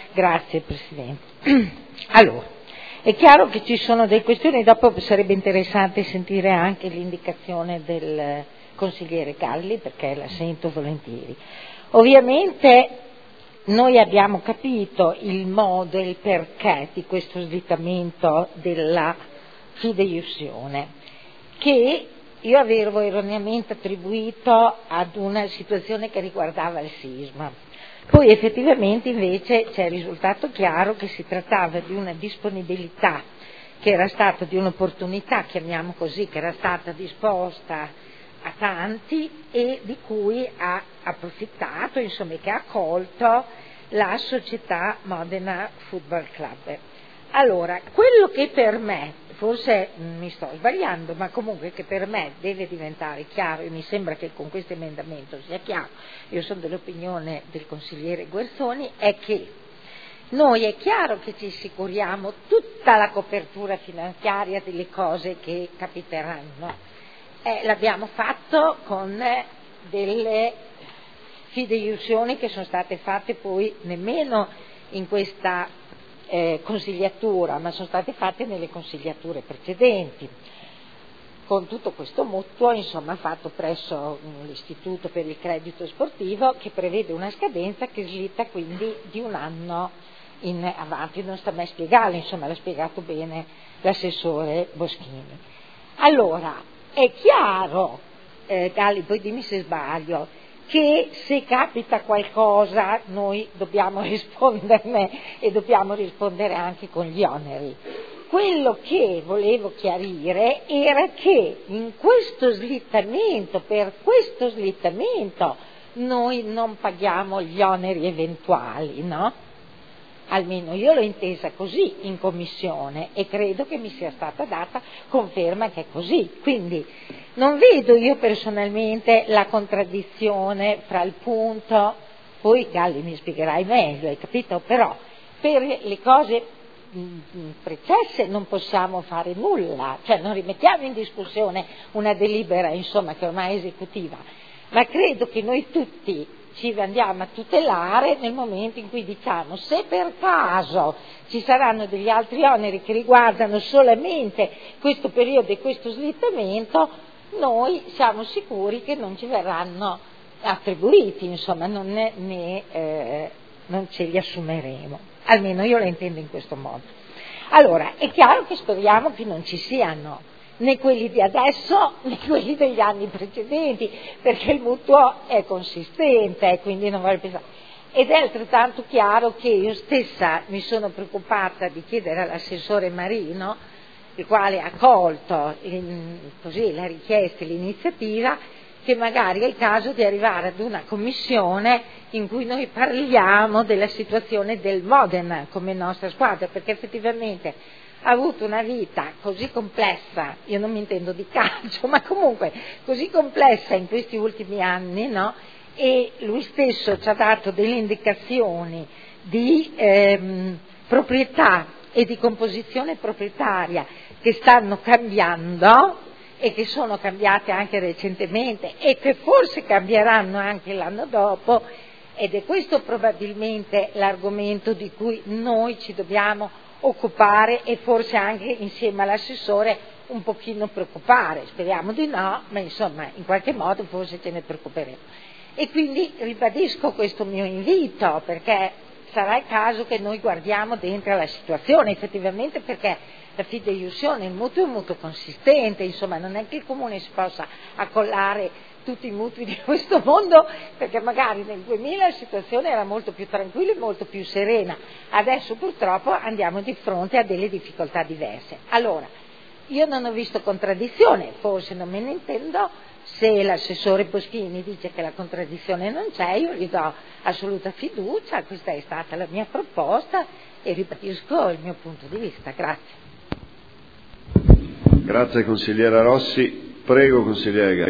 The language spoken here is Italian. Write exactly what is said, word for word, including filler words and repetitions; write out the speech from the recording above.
Grazie Presidente. Allora, è chiaro che ci sono delle questioni, dopo sarebbe interessante sentire anche l'indicazione del consigliere Galli, perché la sento volentieri. Ovviamente noi abbiamo capito il modo e il perché di questo slittamento della fideiussione, che io avevo erroneamente attribuito ad una situazione che riguardava il sisma. Poi effettivamente invece c'è risultato chiaro che si trattava di una disponibilità, che era stata di un'opportunità, chiamiamo così, che era stata disposta a tanti e di cui ha approfittato, insomma, che ha accolto la società Modena Football Club. Allora, quello che per me, forse mi sto sbagliando, ma comunque che per me deve diventare chiaro, e mi sembra che con questo emendamento sia chiaro, io sono dell'opinione del consigliere Guerzoni, è che noi è chiaro che ci assicuriamo tutta la copertura finanziaria delle cose che capiteranno. Eh, l'abbiamo fatto con delle fideiussioni che sono state fatte poi nemmeno in questa eh, consigliatura, ma sono state fatte nelle consigliature precedenti, con tutto questo mutuo, insomma, fatto presso l'Istituto per il Credito Sportivo, che prevede una scadenza che slitta quindi di un anno in avanti. Non sta mai a spiegarlo, insomma, l'ha spiegato bene l'assessore Boschini. Allora, è chiaro, eh, Galli, poi dimmi se sbaglio, che se capita qualcosa noi dobbiamo risponderne e dobbiamo rispondere anche con gli oneri. Quello che volevo chiarire era che in questo slittamento, per questo slittamento, noi non paghiamo gli oneri eventuali, no? Almeno io l'ho intesa così in commissione e credo che mi sia stata data conferma che è così. Quindi non vedo io personalmente la contraddizione fra il punto, poi Galli mi spiegherai meglio, hai capito? Però per le cose precesse non possiamo fare nulla, cioè non rimettiamo in discussione una delibera, insomma, che ormai è esecutiva, ma credo che noi tutti ci andiamo a tutelare nel momento in cui diciamo: se per caso ci saranno degli altri oneri che riguardano solamente questo periodo e questo slittamento, noi siamo sicuri che non ci verranno attribuiti, insomma, non, ne, ne, eh, non ce li assumeremo. Almeno io la intendo in questo modo. Allora, è chiaro che speriamo che non ci siano né quelli di adesso né quelli degli anni precedenti, perché il mutuo è consistente e quindi non vale pensare. Ed è altrettanto chiaro che io stessa mi sono preoccupata di chiedere all'assessore Marino, il quale ha accolto così la richiesta e l'iniziativa, che magari è il caso di arrivare ad una commissione in cui noi parliamo della situazione del Modena come nostra squadra, perché effettivamente ha avuto una vita così complessa, io non mi intendo di calcio, ma comunque così complessa in questi ultimi anni, no? E lui stesso ci ha dato delle indicazioni di ehm, proprietà e di composizione proprietaria che stanno cambiando e che sono cambiate anche recentemente e che forse cambieranno anche l'anno dopo, ed è questo probabilmente l'argomento di cui noi ci dobbiamo occupare e forse anche insieme all'assessore un pochino preoccupare, speriamo di no, ma insomma in qualche modo forse ce ne preoccuperemo. E quindi ribadisco questo mio invito, perché sarà il caso che noi guardiamo dentro alla situazione effettivamente, perché la fideiussione, il mutuo è un mutuo consistente, insomma non è che il comune si possa accollare tutti i mutui di questo mondo, perché magari nel duemila la situazione era molto più tranquilla e molto più serena, adesso purtroppo andiamo di fronte a delle difficoltà diverse. Allora, io non ho visto contraddizione, forse non me ne intendo, se l'assessore Boschini dice che la contraddizione non c'è, io gli do assoluta fiducia, questa è stata la mia proposta e ribadisco il mio punto di vista. Grazie. Grazie consigliera Rossi, prego consigliere Galli.